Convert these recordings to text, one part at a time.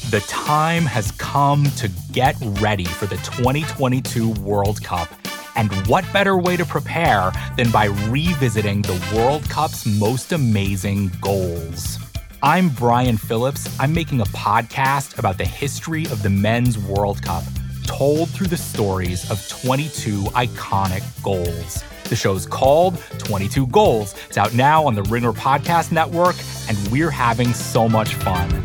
The time has come to get ready for the 2022 World Cup. And what better way to prepare than by revisiting the World Cup's most amazing goals? I'm Brian Phillips. I'm making a podcast about the history of the Men's World Cup, told through the stories of 22 iconic goals. The show's called 22 Goals. It's out now on the Ringer Podcast Network, and we're having so much fun.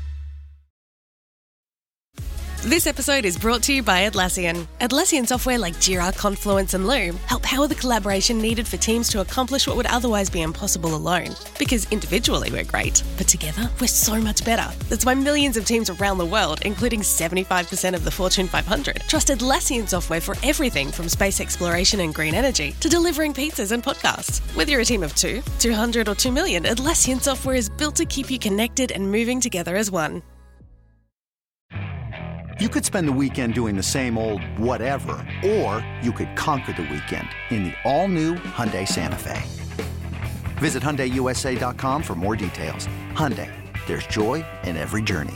This episode is brought to you by Atlassian. Atlassian software like Jira, Confluence, and Loom help power the collaboration needed for teams to accomplish what would otherwise be impossible alone. Because individually we're great, but together we're so much better. That's why millions of teams around the world, including 75% of the Fortune 500, trust Atlassian software for everything from space exploration and green energy to delivering pizzas and podcasts. Whether you're a team of 2, 200, or 2 million, Atlassian software is built to keep you connected and moving together as one. You could spend the weekend doing the same old whatever, or you could conquer the weekend in the all-new Hyundai Santa Fe. Visit HyundaiUSA.com for more details. Hyundai, there's joy in every journey.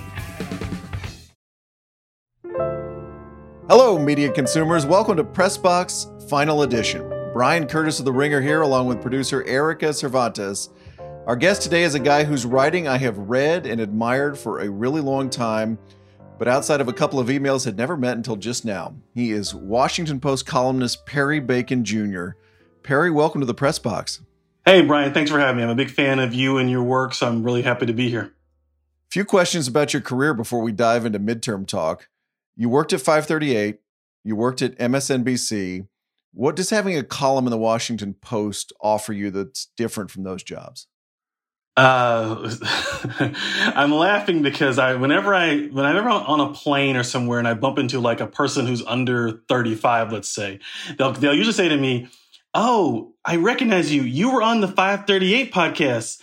Hello, media consumers. Welcome to PressBox Final Edition. Brian Curtis of The Ringer here, along with producer Erica Cervantes. Our guest today is a guy whose writing I have read and admired for a really long time, but outside of a couple of emails had never met until just now. He is Washington Post columnist Perry Bacon Jr. Perry, welcome to the Press Box. Hey, Brian, thanks for having me. I'm a big fan of you and your work, so I'm really happy to be here. A few questions about your career before we dive into midterm talk. You worked at 538. You worked at MSNBC. What does having a column in the Washington Post offer you that's different from those jobs? I'm laughing because whenever I'm on a plane or somewhere and I bump into like a person who's under 35, let's say, they'll usually say to me, "Oh, I recognize you. You were on the 538 podcast.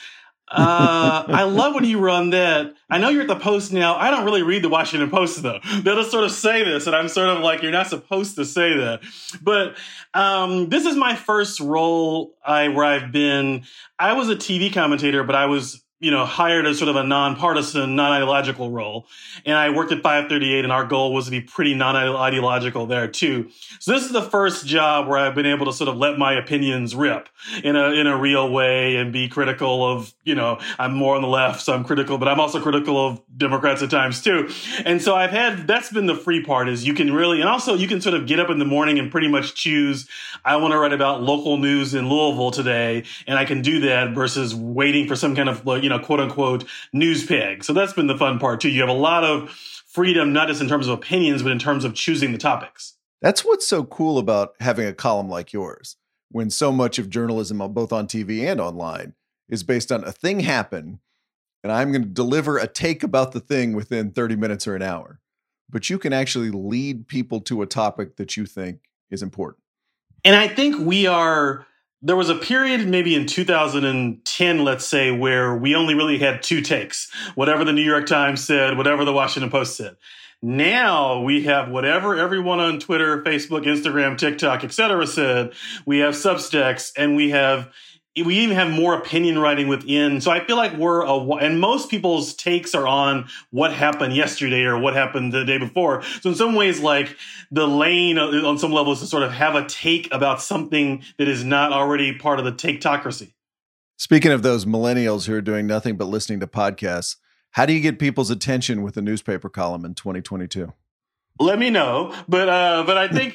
I love when you were on that. I know you're at the Post now. I don't really read the Washington Post though." They'll just sort of say this, and I'm sort of like, "You're not supposed to say that." But this is my first role where I was a TV commentator, but I was, hired as sort of a nonpartisan, non-ideological role. And I worked at 538, and our goal was to be pretty non-ideological there too. So this is the first job where I've been able to sort of let my opinions rip in a real way and be critical of, I'm more on the left, so I'm critical, but I'm also critical of Democrats at times too. And so that's been the free part, is you can really, and also you can sort of get up in the morning and pretty much choose, I want to write about local news in Louisville today, and I can do that versus waiting for some kind of, quote unquote news peg. So that's been the fun part too. You have a lot of freedom, not just in terms of opinions, but in terms of choosing the topics. That's what's so cool about having a column like yours, when so much of journalism, both on TV and online, is based on a thing happen, and I'm going to deliver a take about the thing within 30 minutes or an hour. But you can actually lead people to a topic that you think is important. And I think there was a period maybe in 2010, let's say, where we only really had two takes, whatever the New York Times said, whatever the Washington Post said. Now we have whatever everyone on Twitter, Facebook, Instagram, TikTok, et cetera said. We have Substacks, and we even have more opinion writing within. So I feel like and most people's takes are on what happened yesterday or what happened the day before. So in some ways, like, the lane on some level is to sort of have a take about something that is not already part of the takeocracy. Speaking of those millennials who are doing nothing but listening to podcasts, how do you get people's attention with a newspaper column in 2022? Let me know, but I think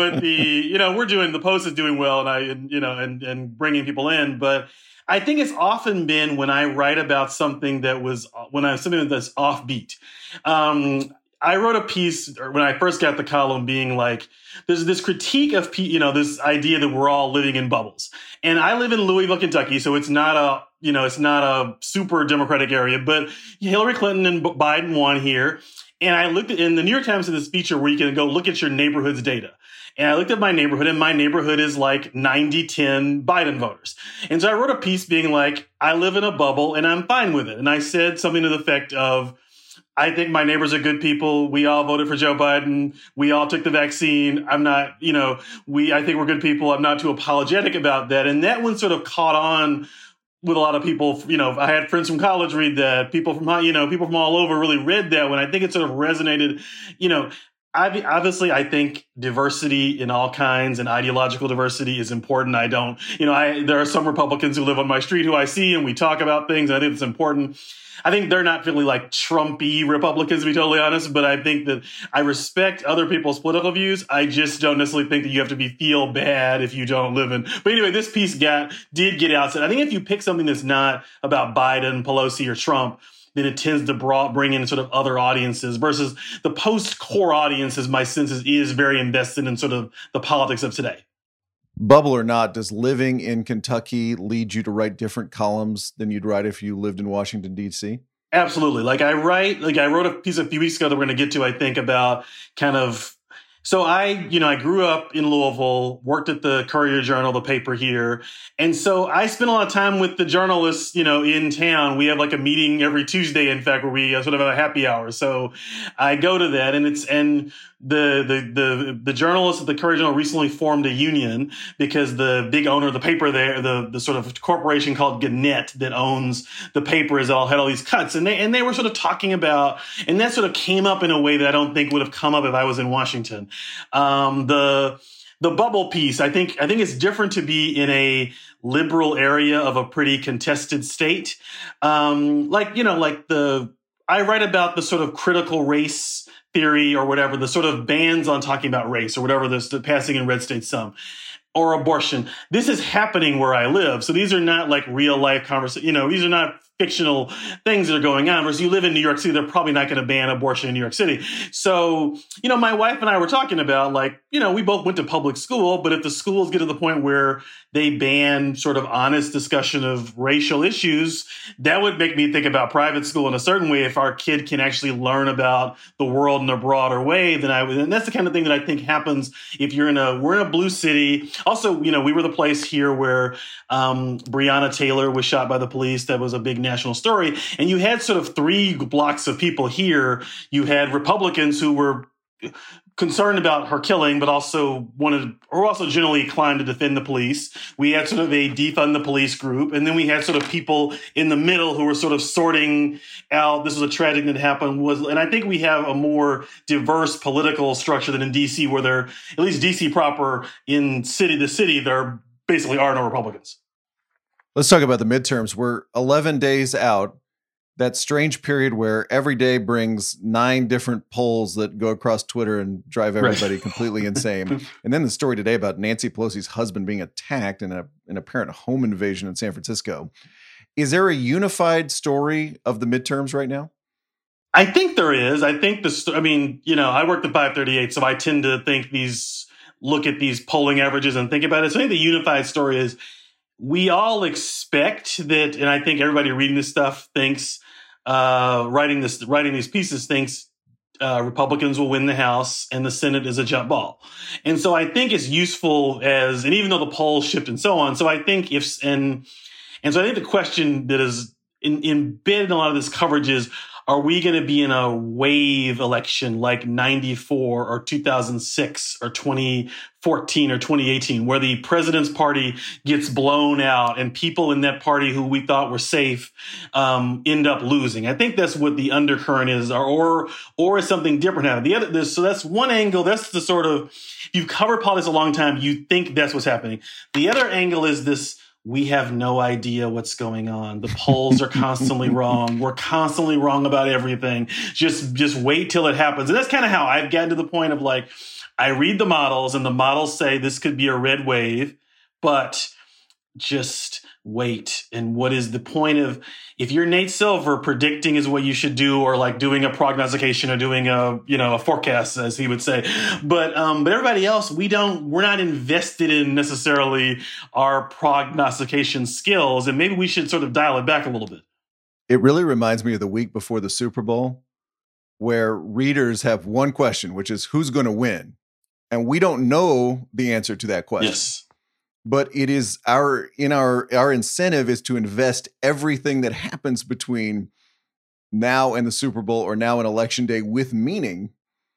the Post is doing well, and bringing people in. But I think it's often been when I write about something that's offbeat. I wrote a piece when I first got the column, being like, there's this critique of this idea that we're all living in bubbles, and I live in Louisville, Kentucky, so it's not a super Democratic area, but Hillary Clinton and Biden won here. And I looked in the New York Times, in this feature where you can go look at your neighborhood's data. And I looked at my neighborhood, and my neighborhood is like 90-10 Biden voters. And so I wrote a piece being like, I live in a bubble and I'm fine with it. And I said something to the effect of, I think my neighbors are good people. We all voted for Joe Biden. We all took the vaccine. I'm not, I think we're good people. I'm not too apologetic about that. And that one sort of caught on with a lot of people. I had friends from college read that. People from all over really read that when I think it sort of resonated. Obviously, I think diversity in all kinds and ideological diversity is important. There are some Republicans who live on my street who I see and we talk about things. And I think it's important. I think they're not really like Trumpy Republicans, to be totally honest, but I think that I respect other people's political views. I just don't necessarily think that you have to feel bad if you don't live in. But anyway, this piece did get outside. I think if you pick something that's not about Biden, Pelosi, or Trump, then it tends to bring in sort of other audiences versus the post-core audiences, my sense is very invested in sort of the politics of today. Bubble or not, does living in Kentucky lead you to write different columns than you'd write if you lived in Washington, D.C.? Absolutely. I wrote a piece a few weeks ago that we're going to get to, I think, about kind of. So I grew up in Louisville, worked at the Courier-Journal, the paper here. And so I spent a lot of time with the journalists, in town. We have like a meeting every Tuesday, in fact, where we sort of have a happy hour. So I go to that and the journalists at the Courier-Journal recently formed a union because the big owner of the paper there, the sort of corporation called Gannett that owns the paper had all these cuts. And they were sort of talking about, and that sort of came up in a way that I don't think would have come up if I was in Washington. The bubble piece, I think it's different to be in a liberal area of a pretty contested state. I write about the sort of critical race theory or whatever, the sort of bans on talking about race or whatever, the passing in red states some, or abortion. This is happening where I live. So these are not like real life conversations. These are not fictional things that are going on. Whereas you live in New York City, they're probably not going to ban abortion in New York City. So, my wife and I were talking about we both went to public school, but if the schools get to the point where they ban sort of honest discussion of racial issues, that would make me think about private school in a certain way. If our kid can actually learn about the world in a broader way, then and that's the kind of thing that I think happens if we're in a blue city. Also, we were the place here where Breonna Taylor was shot by the police. That was a big national story. And you had sort of three blocks of people here. You had Republicans who were concerned about her killing, but also generally inclined to defend the police. We had sort of a defund the police group. And then we had sort of people in the middle who were sort of sorting out, this was a tragedy that happened. And I think we have a more diverse political structure than in DC, where there, at least DC proper, in the city, there basically are no Republicans. Let's talk about the midterms. We're 11 days out. That strange period where every day brings 9 different polls that go across Twitter and drive everybody completely insane. And then the story today about Nancy Pelosi's husband being attacked in an apparent home invasion in San Francisco. Is there a unified story of the midterms right now? I think there is. I think I worked at 538, so I tend to look at these polling averages and think about it. So I think the unified story is we all expect that, and I think everybody reading this stuff thinks, writing these pieces thinks Republicans will win the House and the Senate is a jump ball. And so I think it's useful and even though the polls shift and so on. So I think so I think the question that is embedded in a lot of this coverage is, are we going to be in a wave election like 94 or 2006 or 2014 or 2018, where the president's party gets blown out and people in that party who we thought were safe end up losing? I think that's what the undercurrent is, or is something different happening. So that's one angle. That's the sort of, if you've covered politics a long time, you think that's what's happening. The other angle is this: we have no idea what's going on. The polls are constantly wrong. We're constantly wrong about everything. Just wait till it happens. And that's kind of how I've gotten to the point of I read the models and the models say this could be a red wave, but just wait. And what is the point of, if you're Nate Silver, predicting is what you should do, or doing a prognostication or doing a forecast, as he would say. But everybody else, we're not invested in necessarily our prognostication skills. And maybe we should sort of dial it back a little bit. It really reminds me of the week before the Super Bowl, where readers have one question, which is who's going to win? And we don't know the answer to that question. Yes. But it is our incentive is to invest everything that happens between now and the Super Bowl, or now and Election Day, with meaning.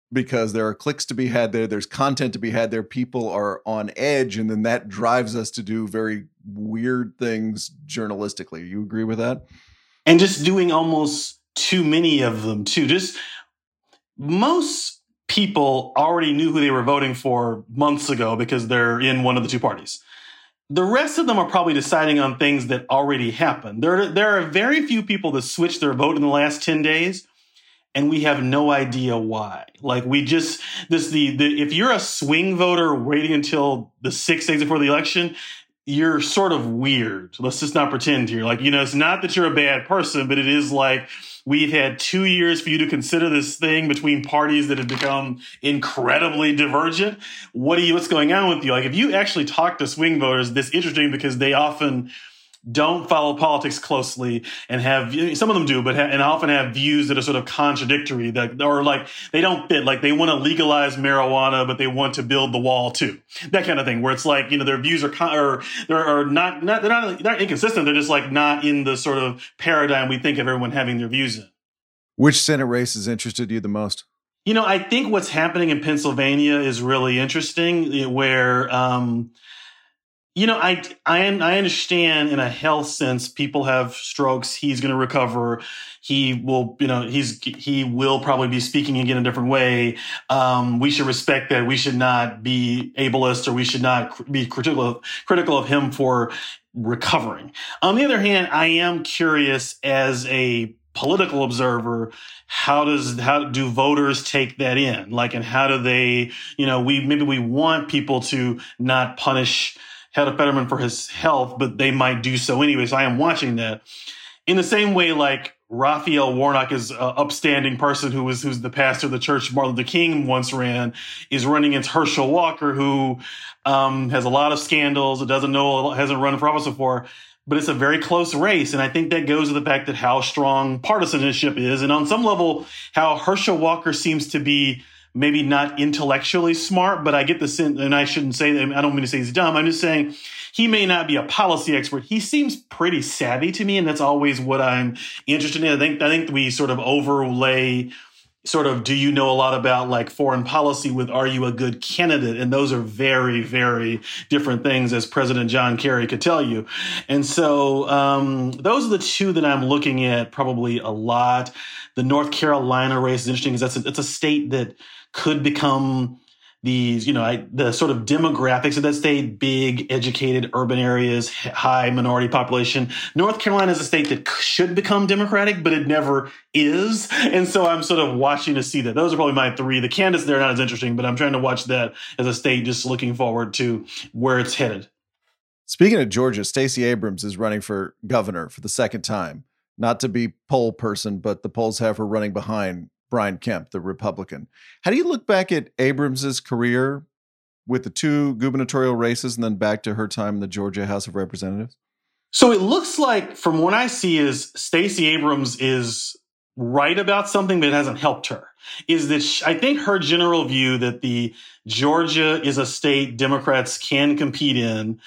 because there are clicks to be had there. There's content to be had there. People are on edge, and then that drives us to do very weird things journalistically. You agree with that? And just doing almost too many of them too. Just most people already knew who they were voting for months ago because they're in one of the two parties. The rest of them are probably deciding on things that already happened. There are very few people that switched their vote in the last 10 days. And we have no idea why. Like if you're a swing voter waiting until the 6 days before the election, you're sort of weird. Let's just not pretend here. Like, it's not that you're a bad person, but it is like we've had 2 years for you to consider this thing between parties that have become incredibly divergent. What's going on with you? Like, if you actually talk to swing voters, this is interesting because they often don't follow politics closely and have, some of them do, and often have views that are sort of contradictory, or like they don't fit. Like they want to legalize marijuana, but they want to build the wall too. That kind of thing, where it's like, their views are not inconsistent. They're just like not in the sort of paradigm we think of everyone having their views in. Which Senate race has interested you the most? I think what's happening in Pennsylvania is really interesting, where, I understand in a health sense, people have strokes. He's going to recover. He will, he will probably be speaking again in a different way. We should respect that. We should not be ableist, or we should not be critical of him for recovering. On the other hand, I am curious as a political observer, how do voters take that in? Like, and how do they, we want people to not punish Hedda Fetterman for his health, but they might do so anyway. So I am watching that. In the same way, like Raphael Warnock is an upstanding person who's the pastor of the church Martin Luther King once ran, is running against Herschel Walker, who has a lot of scandals, hasn't run for office before, but it's a very close race. And I think that goes to the fact that how strong partisanship is. And on some level, how Herschel Walker seems to be maybe not intellectually smart, but I get the sense, and I shouldn't say that, I don't mean to say he's dumb. I'm just saying he may not be a policy expert. He seems pretty savvy to me, and that's always what I'm interested in. I think we sort of overlay sort of, do you know a lot about like foreign policy with, are you a good candidate? And those are very, very different things, as President John Kerry could tell you. And so those are the two that I'm looking at probably a lot. The North Carolina race is interesting because it's a state that could become the sort of demographics of that state, big, educated, urban areas, high minority population. North Carolina is a state that should become Democratic, but it never is. And so I'm sort of watching to see that. Those are probably my three. The candidates there are not as interesting, but I'm trying to watch that as a state, just looking forward to where it's headed. Speaking of Georgia, Stacey Abrams is running for governor for the second time. Not to be poll person, but the polls have her running behind Brian Kemp, the Republican. How do you look back at Abrams's career with the two gubernatorial races and then back to her time in the Georgia House of Representatives? So it looks like, from what I see, is Stacey Abrams is right about something, but it hasn't helped her. Is that I think her general view that the Georgia is a state Democrats can compete in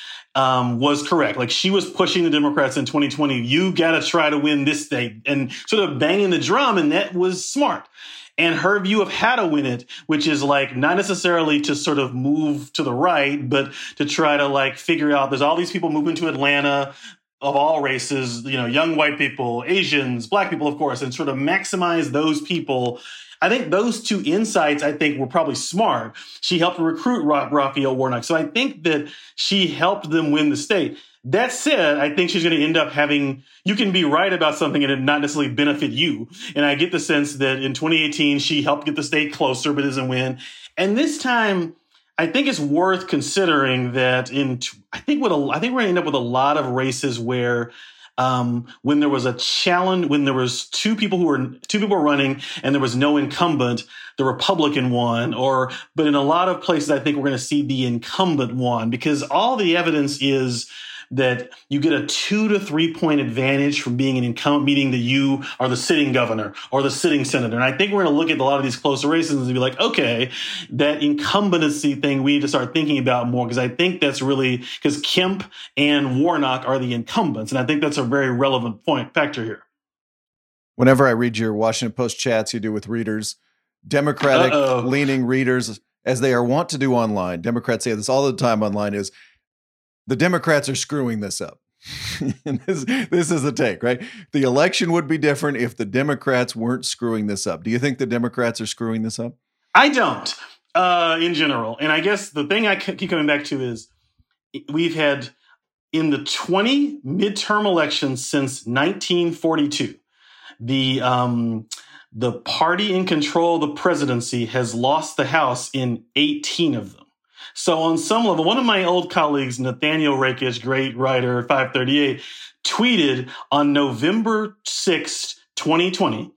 was correct. Like, she was pushing the Democrats in 2020. You got to try to win this state, and sort of banging the drum. And that was smart. And her view of how to win it, which is like not necessarily to sort of move to the right, but to try to like figure out, there's all these people moving to Atlanta of all races, young white people, Asians, Black people, of course, and sort of maximize those people. I think those two insights, were probably smart. She helped recruit Raphael Warnock. So I think that she helped them win the state. That said, I think she's going to end up you can be right about something and it not necessarily benefit you. And I get the sense that in 2018, she helped get the state closer, but doesn't win. And this time, I think it's worth considering that I think we're going to end up with a lot of races where when there was a challenge, when there was two people were running and there was no incumbent, the Republican won. But in a lot of places, I think we're going to see the incumbent won, because all the evidence is that you get a 2 to 3 point advantage from being an incumbent, meaning that you are the sitting governor or the sitting senator. And I think we're going to look at a lot of these closer races and be like, okay, that incumbency thing we need to start thinking about more, because I think that's really, because Kemp and Warnock are the incumbents. And I think that's a very relevant factor here. Whenever I read your Washington Post chats you do with readers, Democratic-leaning readers, as they are wont to do online, Democrats say this all the time online, is the Democrats are screwing this up. And this is the take, right? The election would be different if the Democrats weren't screwing this up. Do you think the Democrats are screwing this up? I don't, in general. And I guess the thing I keep coming back to is we've had, in the 20 midterm elections since 1942, the party in control of the presidency has lost the House in 18 of them. So on some level, one of my old colleagues, Nathaniel Rakich, great writer, 538, tweeted on November 6th, 2020,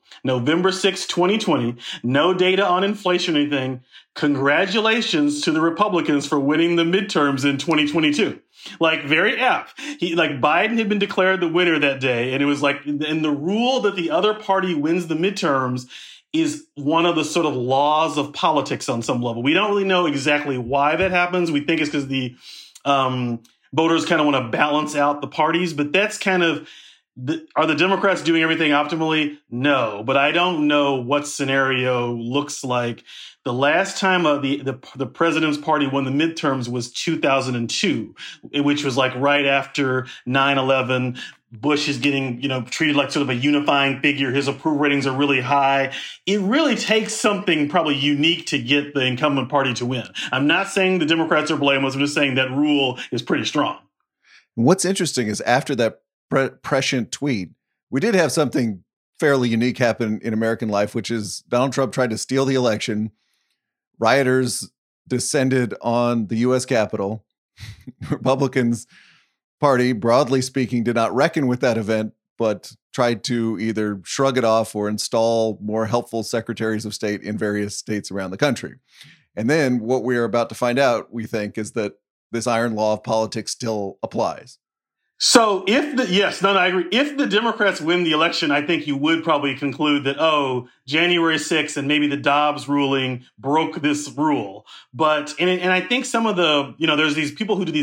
no data on inflation or anything, congratulations to the Republicans for winning the midterms in 2022. Like, very apt. Biden had been declared the winner that day, and it was like, and the rule that the other party wins the midterms is one of the sort of laws of politics on some level. We don't really know exactly why that happens. We think it's because the voters kind of want to balance out the parties, but that's kind of, are the Democrats doing everything optimally? No, but I don't know what scenario looks like. The last time the president's party won the midterms was 2002, which was like right after 9/11. Bush is getting, treated like sort of a unifying figure. His approval ratings are really high. It really takes something probably unique to get the incumbent party to win. I'm not saying the Democrats are blameless. I'm just saying that rule is pretty strong. What's interesting is after that prescient tweet, we did have something fairly unique happen in American life, which is Donald Trump tried to steal the election. Rioters descended on the U.S. Capitol. Republicans Party, broadly speaking, did not reckon with that event, but tried to either shrug it off or install more helpful secretaries of state in various states around the country. And then what we are about to find out, we think, is that this iron law of politics still applies. So I agree. If the Democrats win the election, I think you would probably conclude that, January 6th and maybe the Dobbs ruling broke this rule. But, and I think some of the, there's these people who do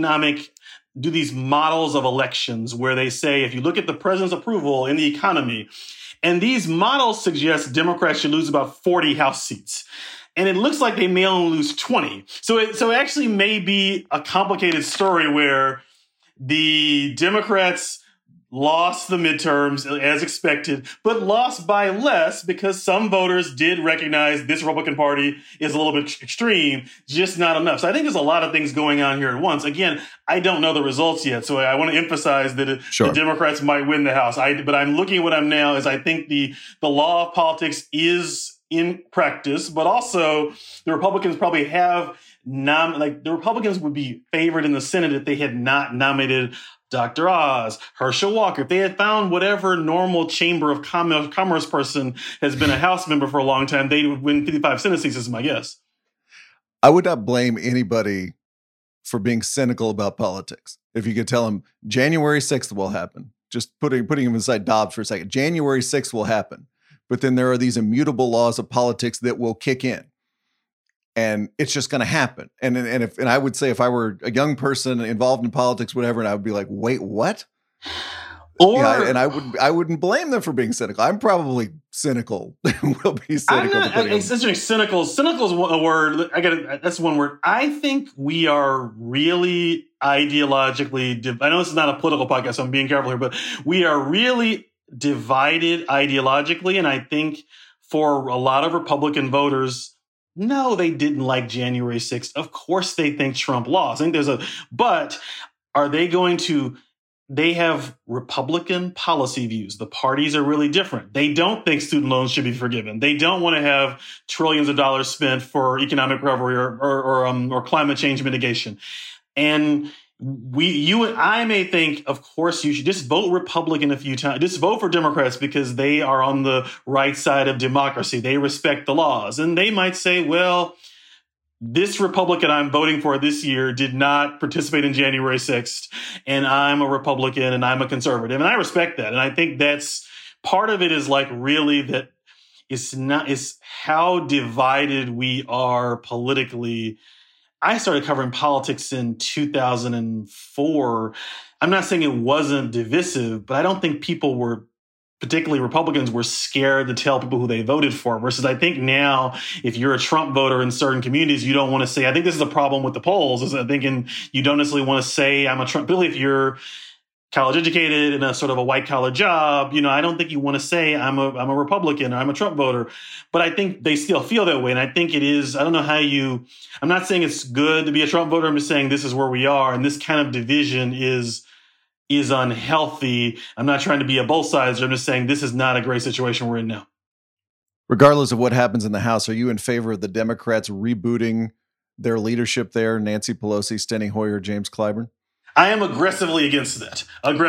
these models of elections where they say, if you look at the president's approval in the economy, and these models suggest Democrats should lose about 40 House seats. And it looks like they may only lose 20. So it actually may be a complicated story where the Democrats lost the midterms as expected, but lost by less because some voters did recognize this Republican Party is a little bit extreme, just not enough. So I think there's a lot of things going on here at once. Again, I don't know the results yet, so I want to emphasize that the Democrats might win the House. But I'm looking at what I'm now is I think the law of politics is in practice, but also the Republicans probably have the Republicans would be favored in the Senate if they had not nominated Dr. Oz, Herschel Walker. If they had found whatever normal Chamber of Commerce person has been a House member for a long time, they would win 55 Senate seats, is my guess. I would not blame anybody for being cynical about politics. If you could tell them January 6th will happen, just putting him aside Dobbs for a second, January 6th will happen. But then there are these immutable laws of politics that will kick in. And it's just going to happen. And I would say if I were a young person involved in politics, whatever, and I would be like, wait, what? And I wouldn't blame them for being cynical. I'm probably cynical. Will be cynical. It's interesting. Cynical. Cynical is a word. That's one word. I think we are really ideologically. I know this is not a political podcast, so I'm being careful here, but we are really divided ideologically. And I think for a lot of Republican voters, no, they didn't like January 6th. Of course they think Trump lost. I think but are they going to, they have Republican policy views. The parties are really different. They don't think student loans should be forgiven. They don't want to have trillions of dollars spent for economic recovery or climate change mitigation. And you and I may think, of course, you should just vote Republican a few times. Just vote for Democrats because they are on the right side of democracy. They respect the laws. And they might say, well, this Republican I'm voting for this year did not participate in January 6th, and I'm a Republican and I'm a conservative. And I respect that. And I think that's part of it is like really that it's how divided we are politically. I started covering politics in 2004. I'm not saying it wasn't divisive, but I don't think people were particularly Republicans, were scared to tell people who they voted for. Versus I think now, if you're a Trump voter in certain communities, you don't want to say, I think this is a problem with the polls, is I think you don't necessarily want to say I'm a Trump, particularly if you're college educated in a sort of a white collar job, I don't think you want to say I'm a Republican or I'm a Trump voter, but I think they still feel that way. And I think it is, I don't know how I'm not saying it's good to be a Trump voter. I'm just saying this is where we are. And this kind of division is unhealthy. I'm not trying to be a both sides. I'm just saying this is not a great situation we're in now. Regardless of what happens in the House, are you in favor of the Democrats rebooting their leadership there? Nancy Pelosi, Steny Hoyer, James Clyburn? I am aggressively against that.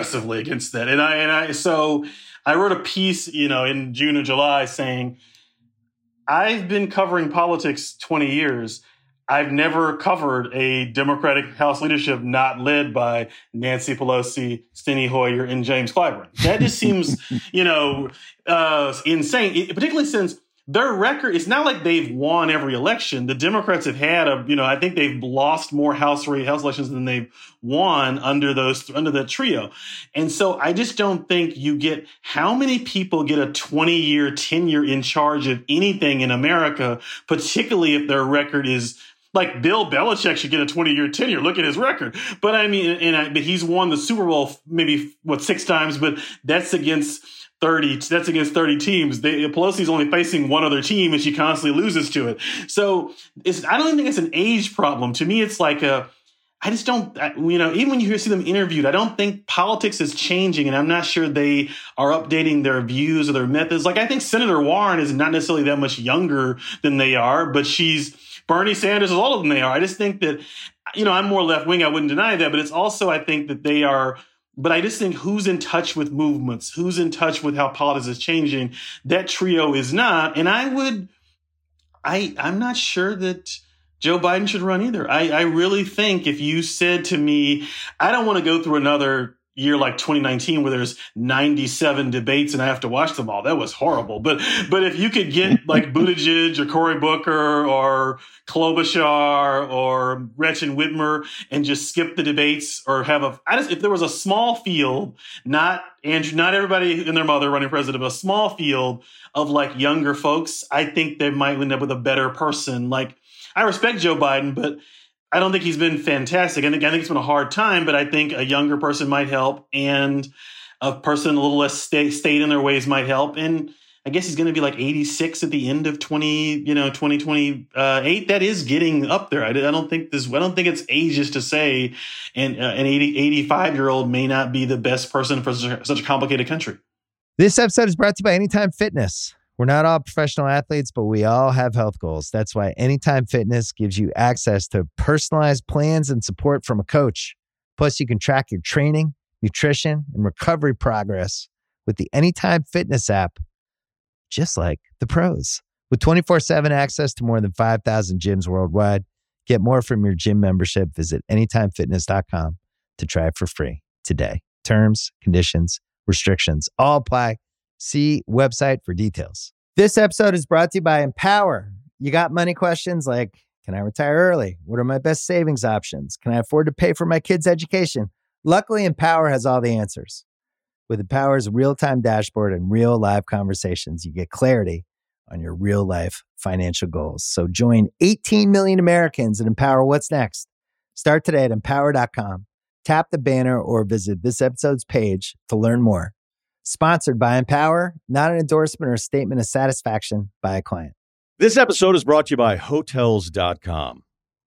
So I wrote a piece, in June or July saying, I've been covering politics 20 years. I've never covered a Democratic House leadership not led by Nancy Pelosi, Steny Hoyer, and James Clyburn. That just seems, insane, particularly since their record, it's not like they've won every election. The Democrats have had I think they've lost more House elections than they've won under that trio. And so I just don't think you get, how many people get a 20-year tenure in charge of anything in America, particularly if their record is, like Bill Belichick should get a 20-year tenure. Look at his record. But but he's won the Super Bowl maybe 6 times, but that's against 30 teams. Pelosi's only facing one other team and she constantly loses to it. So I don't think it's an age problem. To me, it's like I just don't, even when you see them interviewed, I don't think politics is changing, and I'm not sure they are updating their views or their methods. Like, I think Senator Warren is not necessarily that much younger than they are, but Bernie Sanders is older than they are. I just think that, I'm more left wing. I wouldn't deny that, but it's also, I think that they are. But I just think who's in touch with movements, who's in touch with how politics is changing, that trio is not. And I'm not sure that Joe Biden should run either. I really think if you said to me, I don't want to go through another year like 2019 where there's 97 debates and I have to watch them all. That was horrible. But if you could get like Buttigieg or Cory Booker or Klobuchar or Gretchen Whitmer and just skip the debates, or if there was a small field, not everybody and their mother running president, but a small field of like younger folks, I think they might end up with a better person. Like, I respect Joe Biden, but I don't think he's been fantastic. I think it's been a hard time, but I think a younger person might help, and a person a little less stayed in their ways might help. And I guess he's going to be like 86 at the end of 2028. That is getting up there. I don't think it's ageist to say, and an 85-year-old may not be the best person for such a complicated country. This episode is brought to you by Anytime Fitness. We're not all professional athletes, but we all have health goals. That's why Anytime Fitness gives you access to personalized plans and support from a coach. Plus, you can track your training, nutrition, and recovery progress with the Anytime Fitness app, just like the pros. With 24/7 access to more than 5,000 gyms worldwide, get more from your gym membership. Visit anytimefitness.com to try it for free today. Terms, conditions, restrictions all apply. See website for details. This episode is brought to you by Empower. You got money questions like, can I retire early? What are my best savings options? Can I afford to pay for my kids' education? Luckily, Empower has all the answers. With Empower's real-time dashboard and real live conversations, you get clarity on your real life financial goals. So join 18 million Americans and empower what's next. Start today at empower.com. Tap the banner or visit this episode's page to learn more. Sponsored by Empower, not an endorsement or a statement of satisfaction by a client. This episode is brought to you by Hotels.com.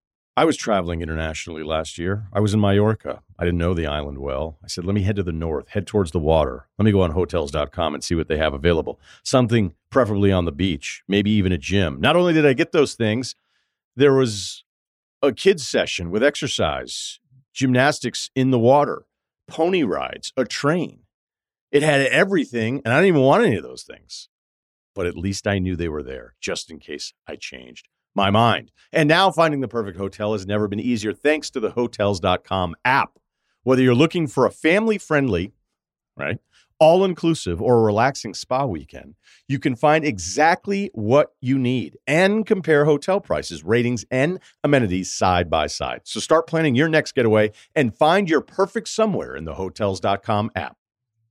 I was traveling internationally last year. I was in Mallorca. I didn't know the island well. I said, let me head to the north, head towards the water. Let me go on Hotels.com and see what they have available. Something preferably on the beach, maybe even a gym. Not only did I get those things, there was a kids session with exercise, gymnastics in the water, pony rides, a train. It had everything, and I didn't even want any of those things. But at least I knew they were there, just in case I changed my mind. And now finding the perfect hotel has never been easier thanks to the Hotels.com app. Whether you're looking for a family-friendly, right, all-inclusive or a relaxing spa weekend, you can find exactly what you need and compare hotel prices, ratings, and amenities side by side. So start planning your next getaway and find your perfect somewhere in the Hotels.com app.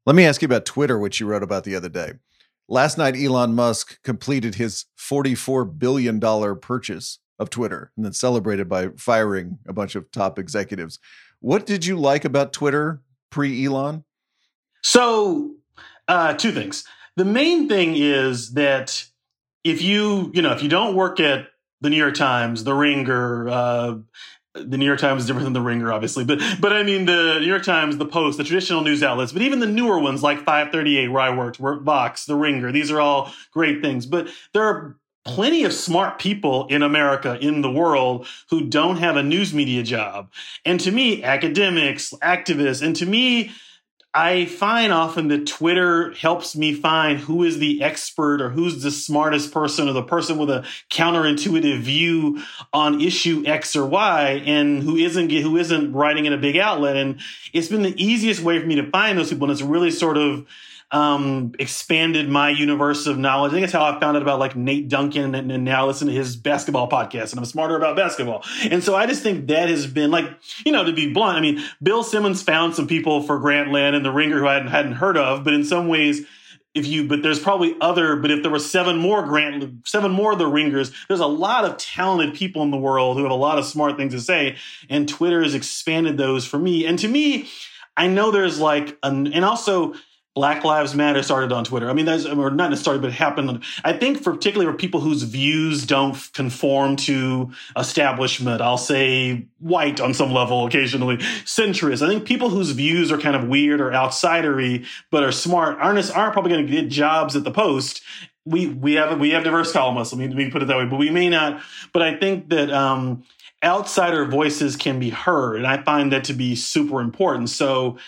Let me ask you about Twitter, which you wrote about the other day. Last night, Elon Musk completed his $44 billion purchase of Twitter and then celebrated by firing a bunch of top executives. What did you like about Twitter pre-Elon? So, two things. The main thing is that if you don't work at the New York Times, the Ringer, the New York Times is different than the Ringer, obviously, but I mean the New York Times, the Post, the traditional news outlets, but even the newer ones like 538, where I worked, Vox, the Ringer, these are all great things. But there are plenty of smart people in America, in the world, who don't have a news media job. And to me, academics, activists, and to me, I find often that Twitter helps me find who is the expert or who's the smartest person or the person with a counterintuitive view on issue X or Y and who isn't writing in a big outlet. And it's been the easiest way for me to find those people. And it's really sort of expanded my universe of knowledge. I think it's how I found out about like Nate Duncan and now listen to his basketball podcast and I'm smarter about basketball. And so I just think that has been like, to be blunt, I mean, Bill Simmons found some people for Grantland and the Ringer who I hadn't heard of, but in some ways, but there's probably but if there were seven more of the Ringers, there's a lot of talented people in the world who have a lot of smart things to say. And Twitter has expanded those for me. And to me, I know there's and also Black Lives Matter started on Twitter. I mean, or not necessarily, but it happened. I think particularly for people whose views don't conform to establishment, I'll say white on some level occasionally, centrist. I think people whose views are kind of weird or outsidery, but are smart, aren't probably going to get jobs at the Post. We have diverse columnists. Let me put it that way, but we may not. But I think that outsider voices can be heard, and I find that to be super important. So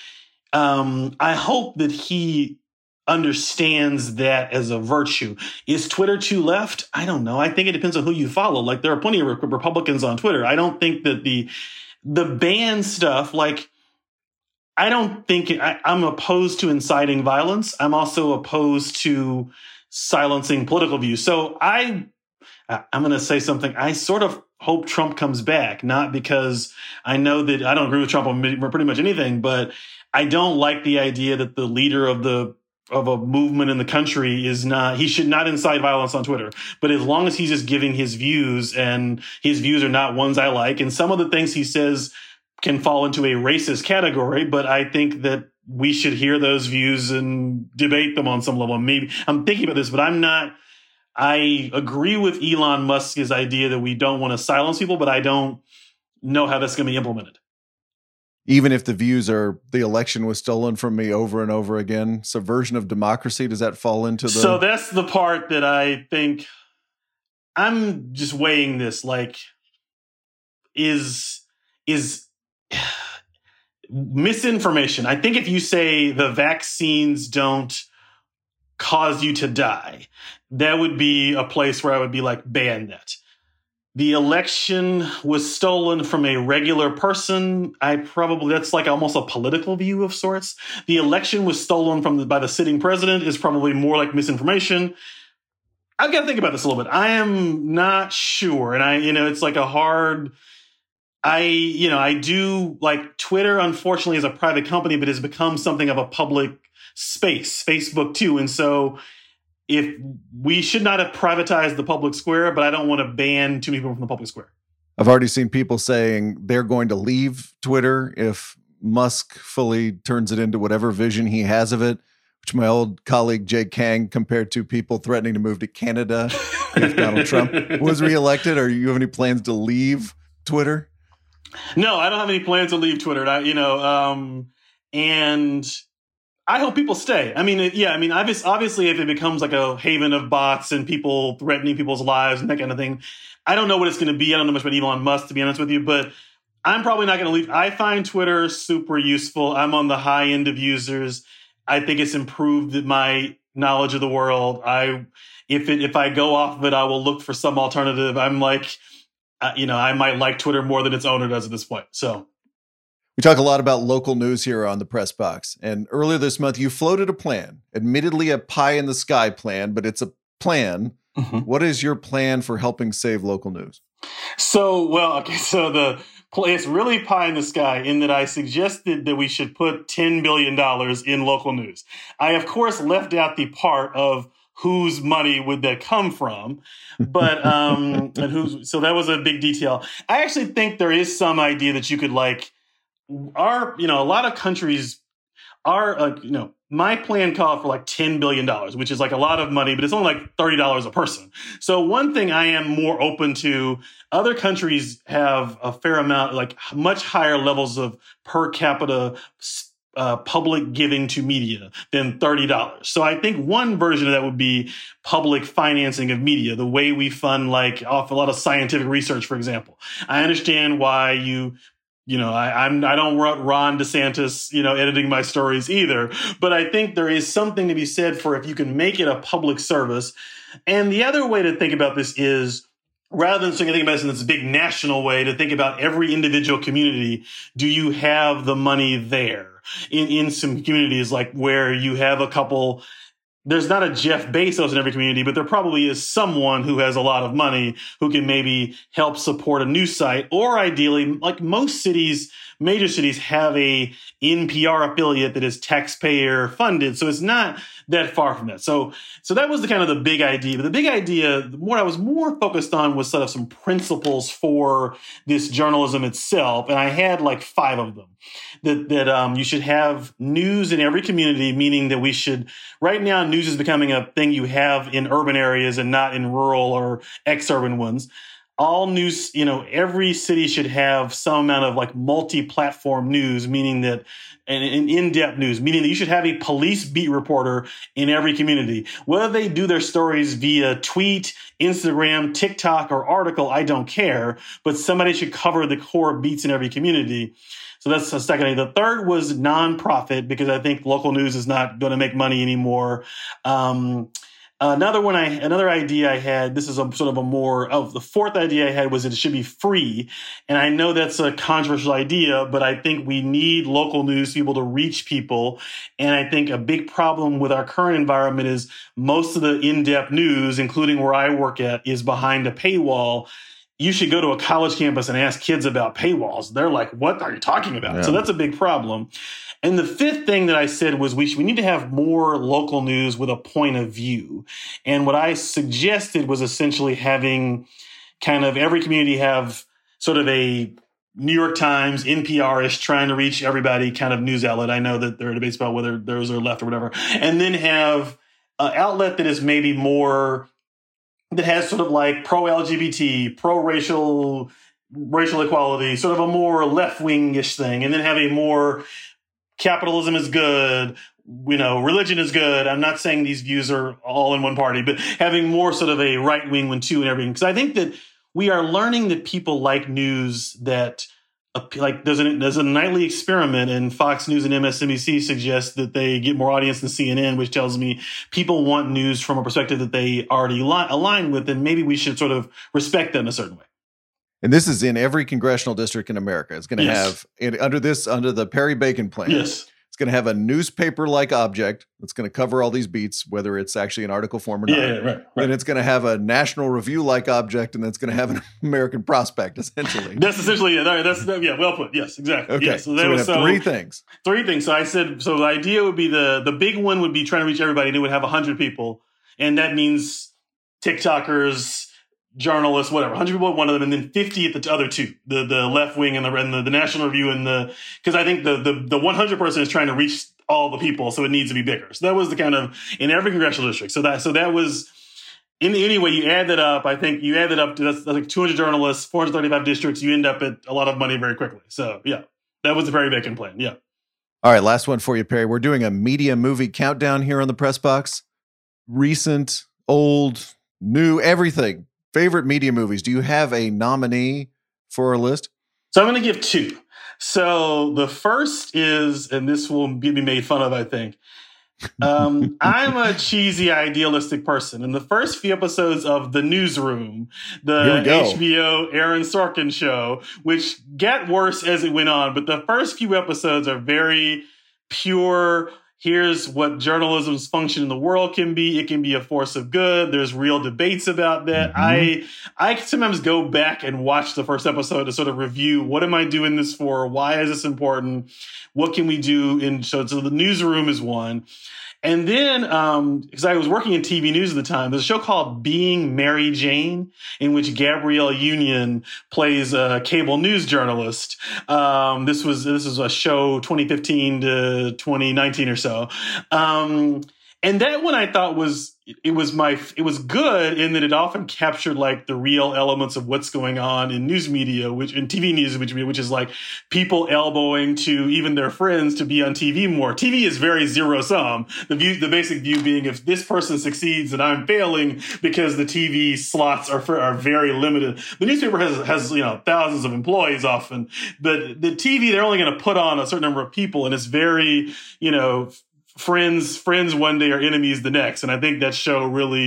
I hope that he understands that as a virtue. Is Twitter too left? I don't know. I think it depends on who you follow. Like there are plenty of Republicans on Twitter. I don't think that the ban stuff, I don't think I'm opposed to inciting violence. I'm also opposed to silencing political views. So I'm going to say something. I sort of hope Trump comes back, not because I know that I don't agree with Trump on pretty much anything, but I don't like the idea that the leader of a movement in the country he should not incite violence on Twitter. But as long as he's just giving his views and his views are not ones I like, and some of the things he says can fall into a racist category, but I think that we should hear those views and debate them on some level. Maybe I'm thinking about this, but I agree with Elon Musk's idea that we don't want to silence people, but I don't know how that's going to be implemented. Even if the views are the election was stolen from me over and over again, subversion of democracy, does that fall into the... So that's the part that I think I'm just weighing this, is misinformation. I think if you say the vaccines don't cause you to die, that would be a place where I would be ban that. The election was stolen from a regular person. That's almost a political view of sorts. The election was stolen by the sitting president is probably more like misinformation. I've got to think about this a little bit. I am not sure. And it's a hard, I do Twitter, unfortunately, is a private company, but has become something of a public space, Facebook too. And so if we should not have privatized the public square, but I don't want to ban too many people from the public square. I've already seen people saying they're going to leave Twitter if Musk fully turns it into whatever vision he has of it, which my old colleague Jay Kang compared to people threatening to move to Canada if Donald Trump was reelected. Or you have any plans to leave Twitter? No, I don't have any plans to leave Twitter. And I hope people stay. Obviously, if it becomes a haven of bots and people threatening people's lives and that kind of thing, I don't know what it's going to be. I don't know much about Elon Musk, to be honest with you, but I'm probably not going to leave. I find Twitter super useful. I'm on the high end of users. I think it's improved my knowledge of the world. If I go off of it, I will look for some alternative. I'm I might like Twitter more than its owner does at this point. So. We talk a lot about local news here on the Press Box. And earlier this month, you floated a plan, admittedly a pie in the sky plan, but it's a plan. Mm-hmm. What is your plan for helping save local news? So the it's really pie in the sky in that I suggested that we should put $10 billion in local news. I, of course, left out the part of whose money would that come from, but so that was a big detail. I actually think there is some idea that you could a lot of countries are, my plan called for like $10 billion, which is like a lot of money, but it's only like $30 a person. So one thing I am more open to, other countries have a fair amount, like much higher levels of per capita public giving to media than $30. So I think one version of that would be public financing of media, the way we fund off a lot of scientific research, for example. I understand why I don't want Ron DeSantis, editing my stories either. But I think there is something to be said for if you can make it a public service. And the other way to think about this is, rather than thinking about this in this big national way, to think about every individual community, do you have the money there? In some communities, like where you have a couple, there's not a Jeff Bezos in every community, but there probably is someone who has a lot of money who can maybe help support a news site. Or ideally, like most cities, major cities have a NPR affiliate that is taxpayer funded. So it's not that far from that. So that was the big idea. But the big idea, what I was more focused on was sort of some principles for this journalism itself. And I had like 5 of them. That you should have news in every community, meaning that we should, right now, news is becoming a thing you have in urban areas and not in rural or ex-urban ones. All news, every city should have some amount of like multi-platform news, meaning that and in-depth news, meaning that you should have a police beat reporter in every community. Whether they do their stories via tweet, Instagram, TikTok, or article, I don't care, but somebody should cover the core beats in every community. So that's the second idea. The third was nonprofit, because I think local news is not going to make money anymore. Another idea I had, this is the fourth idea I had was it should be free. And I know that's a controversial idea, but I think we need local news to be able to reach people. And I think a big problem with our current environment is most of the in-depth news, including where I work at, is behind a paywall. You should go to a college campus and ask kids about paywalls. They're like, what are you talking about? Yeah. So that's a big problem. And the fifth thing that I said was we need to have more local news with a point of view. And what I suggested was essentially having kind of every community have sort of a New York Times, NPR-ish, trying to reach everybody kind of news outlet. I know that there are debates about whether those are left or whatever. And then have an outlet that is maybe more, that has sort of like pro-LGBT, pro-racial equality, sort of a more left-wing-ish thing. And then have a more capitalism is good, religion is good. I'm not saying these views are all in one party, but having more sort of a right-wing one too and everything. Because I think that we are learning that people like news that, like there's a nightly experiment, and Fox News and MSNBC suggest that they get more audience than CNN, which tells me people want news from a perspective that they already align with, and maybe we should sort of respect them in a certain way. And this is in every congressional district in America. It's going to have, under the Perry Bacon plan, it's going to have a newspaper-like object that's going to cover all these beats, whether it's actually an article form or not. Yeah, right. Then it's going to have a National Review-like object, and then it's going to have an American Prospect, essentially. That's essentially it. Well put. Yes, exactly. Okay, yes. So we have 3 things. 3 things. So I said, the idea would be the big one would be trying to reach everybody, and it would have 100 people. And that means TikTokers, journalists, whatever, 100 people at one of them, and then 50 at the other 2, the left wing and the National Review, and because I think the 100 person is trying to reach all the people, so it needs to be bigger. So that was the kind of in every congressional district. So that was anyway. You add that up. I think you add that up to that's like 200 journalists, 435 districts. You end up at a lot of money very quickly. So yeah, that was the Perry Bacon plan. Yeah. All right, last one for you, Perry. We're doing a media movie countdown here on the Press Box. Recent, old, new, everything. Favorite media movies. Do you have a nominee for our list? So I'm going to give 2. So the first is, and this will be made fun of, I think. I'm a cheesy, idealistic person. And the first few episodes of The Newsroom, the HBO Aaron Sorkin show, which got worse as it went on, but the first few episodes are very pure. here's what journalism's function in the world can be. It can be a force of good. There's real debates about that. I sometimes go back and watch the first episode to sort of review, what am I doing this for? Why is this important? What can we do? So the newsroom is one. And then, because I was working in TV news at the time, there's a show called Being Mary Jane, in which Gabrielle Union plays a cable news journalist. This was a show 2015 to 2019 or so. And that one I thought was good in that it often captured like the real elements of what's going on in news media, in TV news, which is like people elbowing to even their friends to be on TV more. TV is very zero sum. The basic view being if this person succeeds and I'm failing because the TV slots are very limited. The newspaper has thousands of employees often, but the TV, they're only going to put on a certain number of people, and it's very, friends one day are enemies the next. And I think that show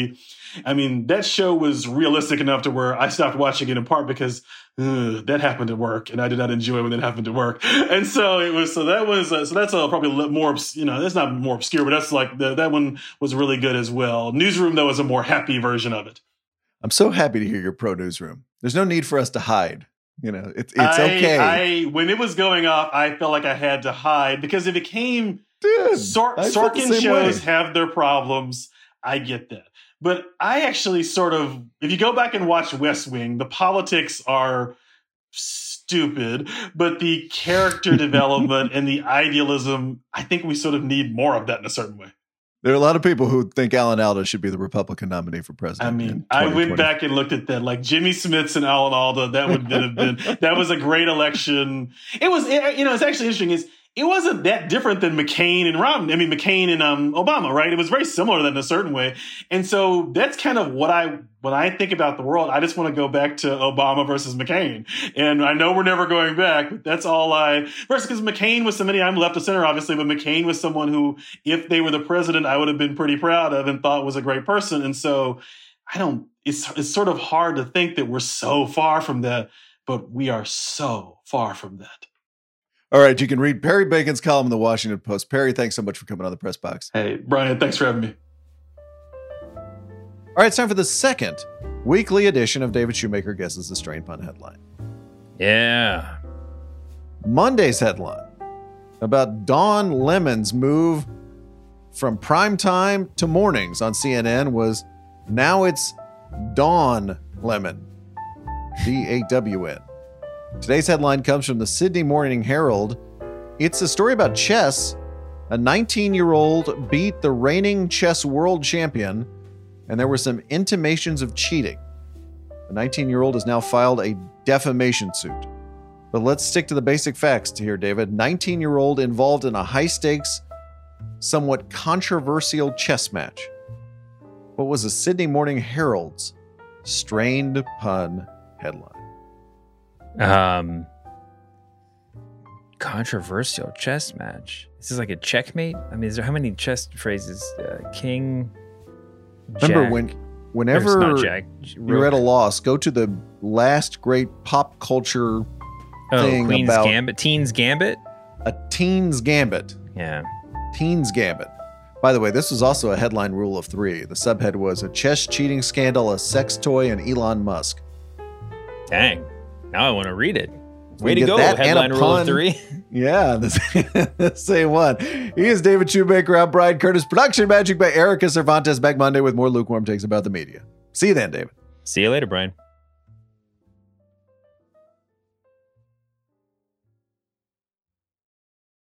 was realistic enough to where I stopped watching it in part because that happened at work and I did not enjoy when that happened at work. And so that's probably a little more, that's not more obscure, but that's like that one was really good as well. Newsroom, though, is a more happy version of it. I'm so happy to hear you're pro Newsroom. There's no need for us to hide. It's okay. When it was going off, I felt like I had to hide because it became, Sorkin shows have their problems. I get that. But I actually if you go back and watch West Wing, the politics are stupid, but the character development and the idealism, I think we sort of need more of that in a certain way. There are a lot of people who think Alan Alda should be the Republican nominee for president. I went back and looked at that, like Jimmy Smits and Alan Alda. That was a great election. It's actually interesting. It wasn't that different than McCain and Romney. McCain and Obama, right? It was very similar to that in a certain way. And so that's kind of when I think about the world, I just want to go back to Obama versus McCain. And I know we're never going back, but that's all versus because McCain was somebody, I'm left of center, obviously, but McCain was someone who, if they were the president, I would have been pretty proud of and thought was a great person. And so it's sort of hard to think that we're so far from that, but we are so far from that. All right, you can read Perry Bacon's column in the Washington Post. Perry, thanks so much for coming on the Press Box. Hey, Brian, thanks for having me. All right, it's time for the second weekly edition of David Shoemaker Guesses the Strain Pun headline. Yeah. Monday's headline about Don Lemon's move from primetime to mornings on CNN was, now it's Dawn Lemon. D-A-W-N. Today's headline comes from the Sydney Morning Herald. It's a story about chess. A 19-year-old beat the reigning chess world champion, and there were some intimations of cheating. The 19-year-old has now filed a defamation suit. But let's stick to the basic facts here, David. 19-year-old involved in a high-stakes, somewhat controversial chess match. What was the Sydney Morning Herald's strained pun headline? Controversial chess match. This is like a checkmate. Is there how many chess phrases? King. Remember Jack. whenever Jack, you're at a loss, go to the last great pop culture thing Queen's about Gambit, Teen's Gambit. A teen's gambit. Yeah. Teen's gambit. By the way, this was also a headline rule of 3. The subhead was a chess cheating scandal, a sex toy, and Elon Musk. Dang. Now I want to read it. Way to go, headline rule of 3. Yeah, the same one. He is David Shoemaker. I'm Brian Curtis. Production magic by Erica Cervantes. Back Monday with more lukewarm takes about the media. See you then, David. See you later, Brian.